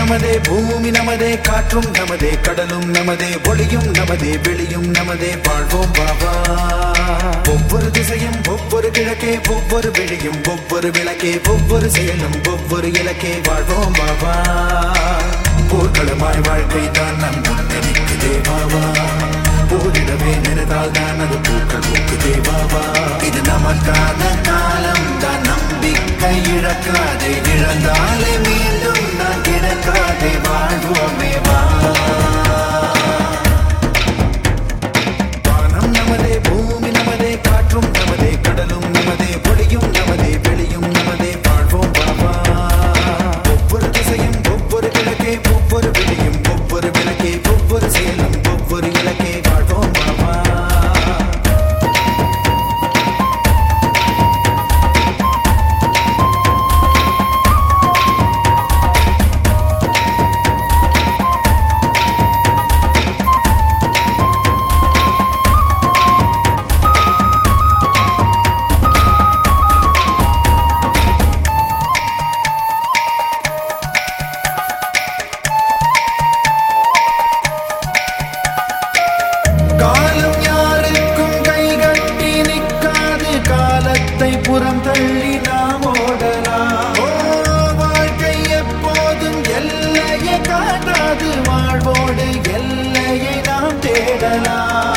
நமதே, பூமி நமதே, காற்றும் நமதே, கடலும் நமதே, ஒளியும் நமதே, வெளியும் நமதே, வாழ்வோம் பாபா. ஒவ்வொரு திசையும் ஒவ்வொரு கிழக்கே, ஒவ்வொரு விழியும் ஒவ்வொரு விளக்கே, ஒவ்வொரு செயலும் ஒவ்வொரு இலக்கே, வாழ்வோம் பாபா. போர்க்களமாய் வாழ்க்கை தான் நம் முன்னணிக்குதே பாபா. போரிடவே நினைத்தால் தான் அது பூக்கள் பூக்குதே பாபா. இது நமக்கான காலம் தான், நம்பிக்கை இழக்காதே, இழந்தாலே மீண்டும் நான் கிடக்காதே, வாழ்வோமே வா. வானம் நமதே, பூமி நமதே, காற்றும் நமதே, கடலும் நமதே, ஒளியும் நமதே, வெளியும் நமதே, வாழ்வோம் பாபா. ஒவ்வொரு திசையும் ஒவ்வொரு கிழக்கே, ஒவ்வொரு விழியும் ஒவ்வொரு விளக்கே, ஒவ்வொரு செயலும் ஒவ்வொரு இலக்கே, வாழ்வோம் பாபா. காலம் யாருக்கும் கைகட்டி நிற்காது, காலத்தை புறம் தள்ளி நாம் ஓடலாம். வாழ்க்கை எப்போதும் எல்லையை காட்டாது, வாழ்வோடு எல்லையை நாம் தேடலாம்.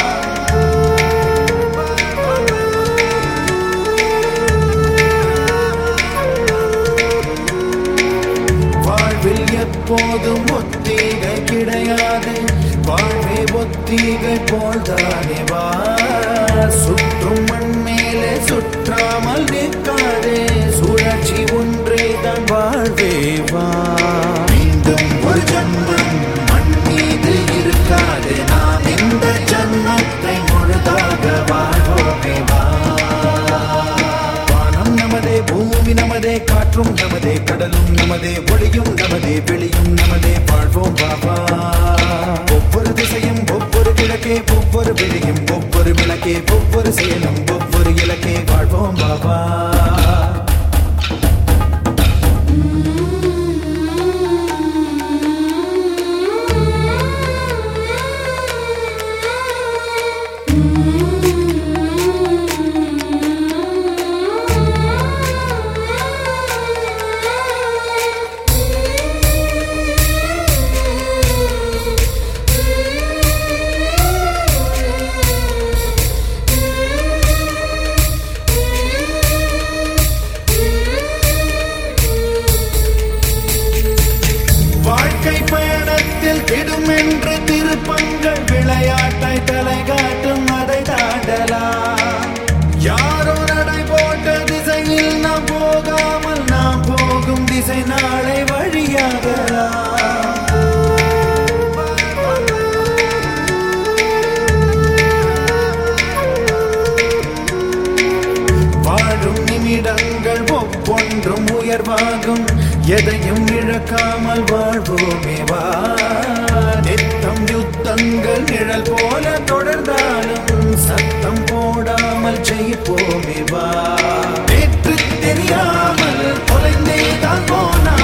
வாழ்வில் எப்போதும் ஒத்திகை கிடையாது, வாழ்வே ஒத்திகை போல்தானே வா. சுற்றும் மண் மேலே சுற்றாமல் நிற்காதே, சுழற்சி ஒன்றே தான் வாழ்வே வா. மீண்டும் ஒரு ஜன்மம் மண் மீது இருக்காது, நாம் இந்த ஜன்மத்தை முழுதாக வாழ்வோமே வா. வானம் நமதே, பூமி நமதே, காற்றும் நமதே, கடலும் நமதே, ஒளியும் நமதே, வெளியும் நமதே, வாழ்வோம் பாபா. ஒவ்வொரு திசையும் ஒவ்வொரு கிழக்கே, ஒவ்வொரு விழியும் ஒவ்வொரு விளக்கே, ஒவ்வொரு செயலும் ஒவ்வொரு இலக்கே, வாழ்வோம் பாபா. வாழ்க்கை பயணத்தில் திடும் என்று திருப்பங்கள் விளையாட்டாய் தலை காட்டும், அதை தாண்டலாம். யாரோ நடை போட்ட திசையில் நாம் போகாமல், நாம் போகும் திசை நாளை வழியாகலாம். வாழும் நிமிடங்கள் ஒவ்வொன்றும் உயர்வாகும், எதையும் இழக்காமல் வாழ்வோமே வா. நித்தம் யுத்தங்கள் நிழல் போல தொடர்ந்தாலும், சத்தம் போடாமல் ஜெயிப்போமே வா. நேற்று தெரியாமல் தொலைந்தே தான் போனா